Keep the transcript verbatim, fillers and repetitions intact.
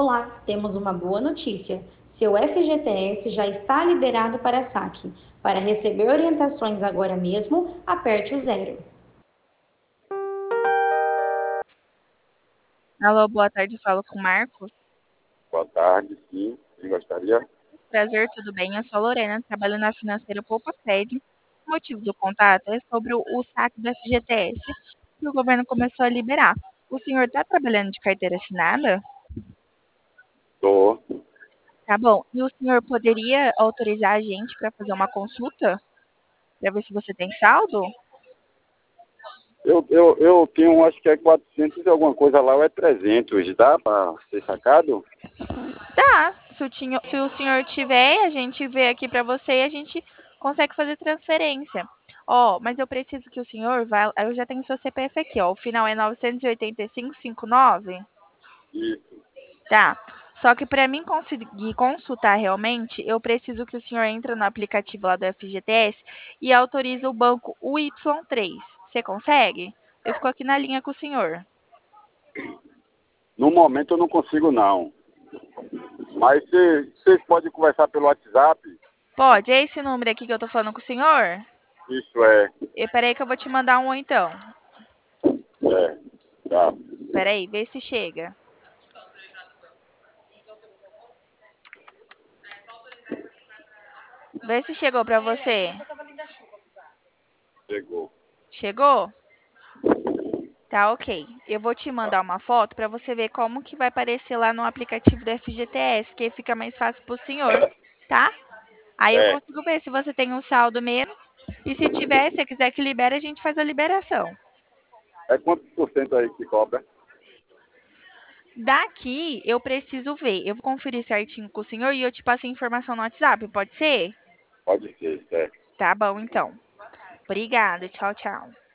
Olá, temos uma boa notícia. Seu F G T S já está liberado para saque. Para receber orientações agora mesmo, aperte o zero. Alô, boa tarde, falo com o Marcos. Boa tarde, sim. Quem gostaria? Prazer, tudo bem? Eu sou a Lorena, trabalho na financeira Poupa Sede. O motivo do contato é sobre o, o saque do F G T S que o governo começou a liberar. O senhor está trabalhando de carteira assinada? Tô. Tá bom. E o senhor poderia autorizar a gente para fazer uma consulta? Para ver se você tem saldo? Eu, eu, eu tenho, acho que é quatrocentos e alguma coisa lá, ou é trezentos. Dá para ser sacado? Tá. Se o, tinho- se o senhor tiver, a gente vê aqui para você e a gente consegue fazer transferência. Ó, mas eu preciso que o senhor vá. Eu já tenho seu C P F aqui, ó. O final é nove oito cinco cinco nove. Isso. Tá. Só que para mim conseguir consultar realmente, eu preciso que o senhor entre no aplicativo lá do F G T S e autorize o banco U Y três. Você consegue? Eu fico aqui na linha com o senhor. No momento eu não consigo, não. Mas cê- vocês podem conversar pelo WhatsApp? Pode? É esse número aqui que eu tô falando com o senhor? Isso é. E peraí que eu vou te mandar um então. É. Tá. Peraí, vê se chega. Vê se chegou pra você. Chegou. Chegou? Tá, ok. Eu vou te mandar uma foto pra você ver como que vai aparecer lá no aplicativo do F G T S, que fica mais fácil pro senhor, tá? Aí eu É. consigo ver se você tem um saldo mesmo. E se tiver, se você quiser que libere, a gente faz a liberação. É quantos por cento aí que cobra? Daqui eu preciso ver. Eu vou conferir certinho com o senhor e eu te passo a informação no WhatsApp, pode ser? Pode ser, certo. Tá bom, então. Obrigada. Tchau, tchau.